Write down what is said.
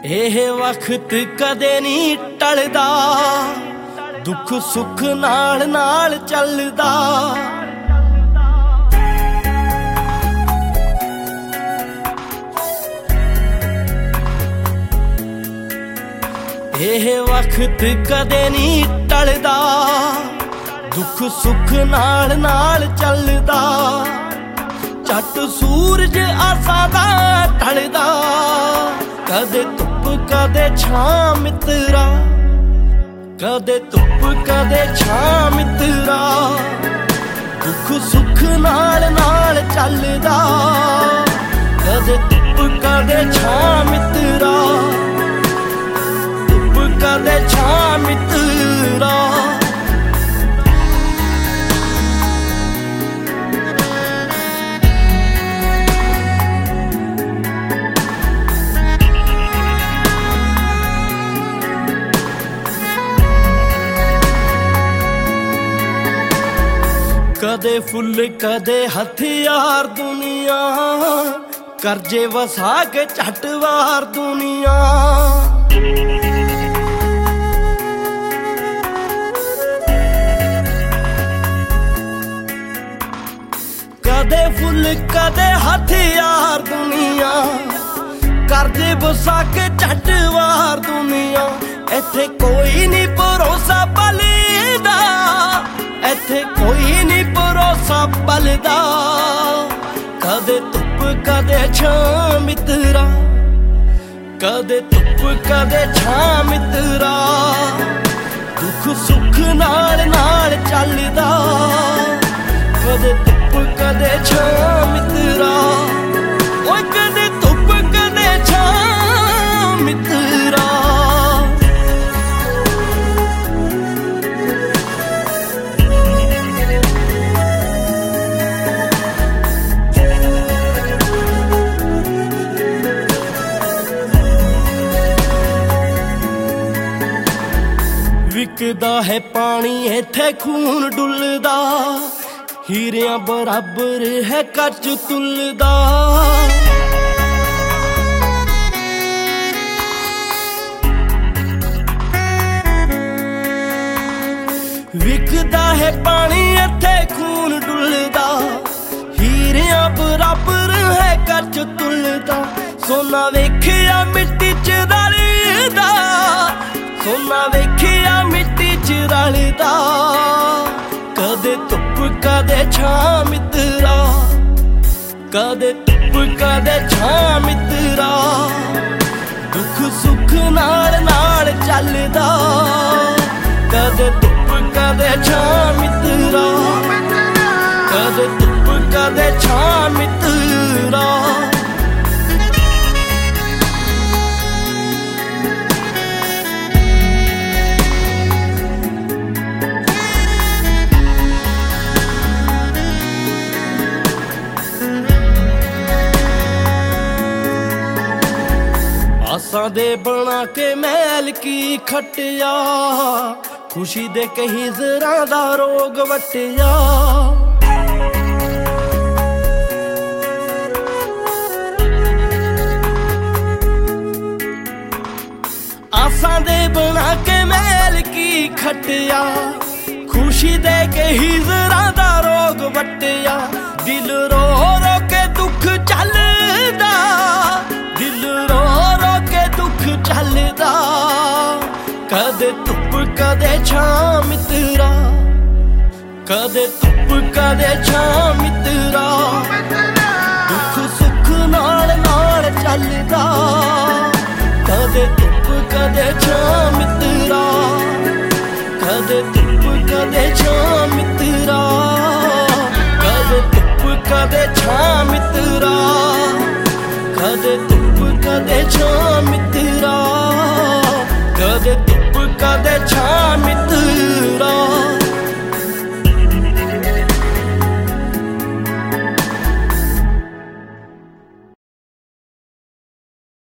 ਇਹ ਵਕਤ ਕਦੇ ਨਹੀਂ ਟਲਦਾ, ਦੁੱਖ ਸੁੱਖ ਨਾਲ ਨਾਲ ਚੱਲਦਾ। ਇਹ ਵਕਤ ਕਦੇ ਨਹੀਂ ਟਲਦਾ, ਦੁੱਖ ਸੁੱਖ ਨਾਲ ਨਾਲ ਚੱਲਦਾ। ਝੱਟ ਸੂਰਜ ਆਸਾਂ ਦਾ ਢਲਦਾ, ਕਦੇ ਧੁੱਪ ਕਦੇ ਛਾਂ ਮਿੱਤਰਾ, ਕਦੇ ਧੁੱਪ ਕਦੇ ਛਾਂ ਮਿੱਤਰਾ। ਦੁੱਖ ਸੁੱਖ ਨਾਲ ਨਾਲ ਚੱਲਦਾ, ਕਦੇ ਧੁੱਪ ਕਦੇ ਛਾਂ ਮਿੱਤਰਾ, ਧੁੱਪ ਕਦੇ ਛਾਂ ਮਿੱਤਰਾ। ਕਦੇ ਫੁੱਲ ਕਦੇ ਹਥਿਆਰ ਦੁਨੀਆ, ਕਰਜ਼ੇ ਵਸਾ ਕੇ ਝੱਟ ਵਾਰ ਦੁਨੀਆ। ਕਦੇ ਫੁੱਲ ਕਦੇ ਹਥਿਆਰ ਦੁਨੀਆ, ਕਰਜ਼ੇ ਵਸਾ ਕੇ ਝੱਟ ਵਾਰ ਦੁਨੀਆ। ਇੱਥੇ ਕੋਈ ਨਹੀਂ ਭਰੋਸਾ ਬਲਦਾ, ਇੱਥੇ ਕੋਈ ਨਹੀਂ ਭਰੋਸਾ ਬਲਦਾ। ਕਦੇ ਧੁੱਪ ਕਦੇ ਛਾਂ ਮਿੱਤਰਾ, ਕਦੇ ਧੁੱਪ ਕਦੇ ਛਾਂ ਮਿੱਤਰਾ। ਦੁੱਖ ਸੁੱਖ ਨਾਲ ਨਾਲ ਚੱਲਦਾ, ਕਦੇ ਧੁੱਪ ਕਦੇ ਛਾਂ ਮਿੱਤਰਾ। ਓਏ ਕਦੇ ਧੁੱਪ ਕਦੇ ਛਾਂ ਮਿੱਤਰਾ। ਵਿਕਦਾ ਹੈ ਪਾਣੀ ਇੱਥੇ ਖੂਨ ਡੁੱਲਦਾ, ਹੀਰਿਆਂ ਬਰਾਬਰ ਹੈ ਕੱਚ ਤੁਲਦਾ। ਵਿਕਦਾ ਹੈ ਪਾਣੀ ਇੱਥੇ ਖੂਨ ਡੁੱਲਦਾ, ਹੀਰਿਆਂ ਬਰਾਬਰ ਹੈ ਕੱਚ ਤੁਲਦਾ। ਸੋਨਾ ਵੇਖਿਆ ਮਿੱਟੀ ਚ ਰਲਦਾ, ਸੋਨਾ ਵੇਖਿਆ ਮਿੱਟੀ ਚ ਰਲਦਾ। ਕਦੇ ਧੁੱਪ ਕਦੇ ਛਾਂ ਮਿੱਤਰਾ, ਕਦੇ ਧੁੱਪ ਕਦੇ ਛਾਂ ਮਿੱਤਰਾ। ਦੁੱਖ ਸੁੱਖ ਨਾਲ ਨਾਲ ਚੱਲਦਾ, ਕਦੇ ਧੁੱਪ ਕਦੇ ਛਾਂ ਮਿੱਤਰਾ, ਕਦੇ ਧੁੱਪ ਕਦੇ ਛਾਂ ਮਿੱਤਰਾ। ਆਸਾਂ ਦੇ ਬਣਾ ਕੇ ਮਹਿਲ ਕੀ ਖੱਟਿਆ, ਖੁਸ਼ੀ ਦੇ ਕਹੀ ਜ਼ਰਾਂ ਦਾ ਰੋਗ ਵਟਿਆ। ਆਸਾਂ ਦੇ ਬਣਾ ਕੇ ਮਹਿਲ ਕੀ ਖੱਟਿਆ, ਖੁਸ਼ੀ ਦੇ ਕਹੀ ਜ਼ਰਾਂ ਦਾ ਰੋਗ ਵਟਿਆ। ਦਿਲ ਰੋ ਰੋ ਕੇ ਦੁੱਖ ਚੱਲਦਾ, ਦਿਲ ਰੋ ਰੋ ਕੇ ਦੁੱਖ ਚੱਲਦਾ। ਕਦੇ ਧੁੱਪ ਕਦੇ ਛਾਂ ਮਿੱਤਰਾ, ਕਦੇ ਧੁੱਪ ਕਦੇ ਛਾਂ ਮਿੱਤਰਾ। ਦੁੱਖ ਸੁੱਖ ਨਾਲ ਨਾਲ ਚੱਲਦਾ, ਕਦੇ ਧੁੱਪ ਕਦੇ ਛਾਂ ਮਿੱਤਰਾ, ਕਦੇ ਧੁੱਪ ਕਦੇ ਛਾਂ ਮਿੱਤਰਾ। ਕਦੇ ਧੁੱਪ ਕਦੇ ਛਾਂ ਮਿੱਤਰਾ, ਕਦੇ ਧੁੱਪ ਕਦੇ ਛਾਂ ਮਿੱਤਰਾ।